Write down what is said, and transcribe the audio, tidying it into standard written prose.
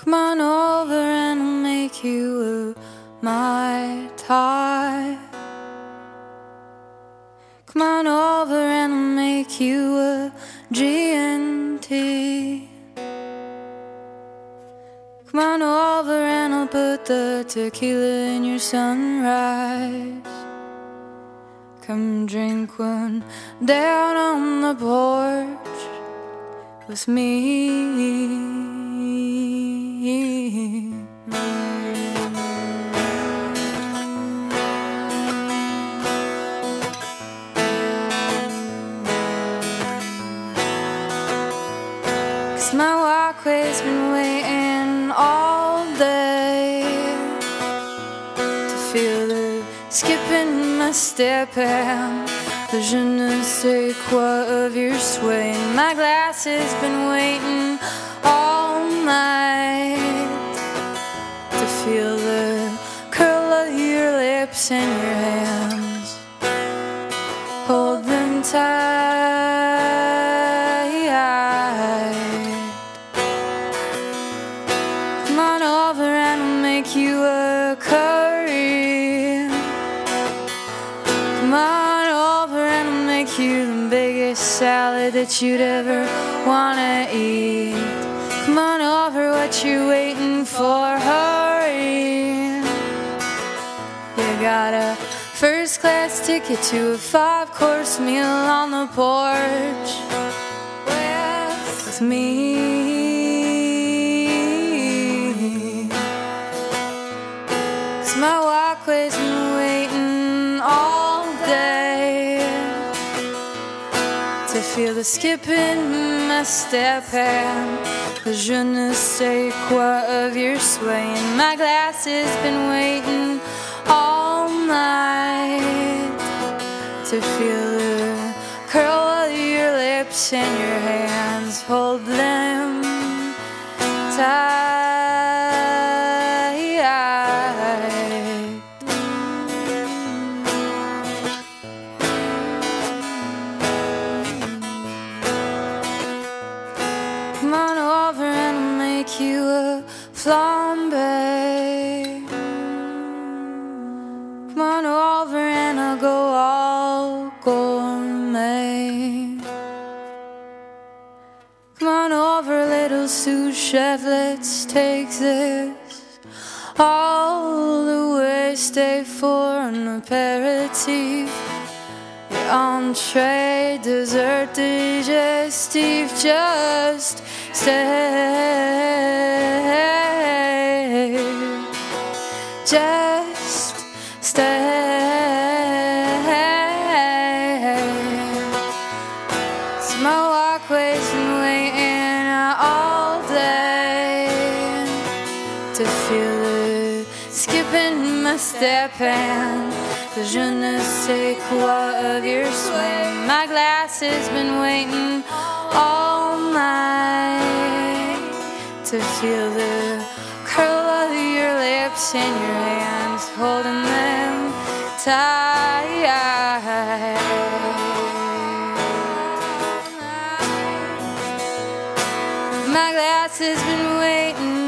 Come on over and I'll make you a Mai Tai. Come on over and I'll make you a G&T. Come on over and I'll put the tequila in your sunrise. Come drink one down on the porch with me. 'Cause my walkway's been waiting all day to feel the skip in my step and the je ne sais quoi of your sway. And my glass has been waiting all night to feel the curl of your lips and your hands. Hold them tight. Come on over and I'll make you a curry. Come on over and I'll make you the biggest salad that you'd ever wanna eat. Come on over, what you waiting for? Hurry. You got a first class ticket to a 5-course meal on the porch with me. 'Cause my walkway's been waiting all day to feel the skip in my step and the je ne sais quoi of your sway. And my glass has been waiting all night to feel the curl of your lips and your hands. Hold them tight. Come on over and I'll make you a flambe. Come on over and I'll go all gourmet. Come on over, little sous chef, let's take this all the way. Stay for an aperitif. Your entree, dessert, digestif, just stay. Just stay. So my walkway's been waiting all day to feel the skip in my step and the je ne sais quoi of your sway. My glass has been waiting all night to feel the curl of your lips and your hands, holding them tight. My glass has been waiting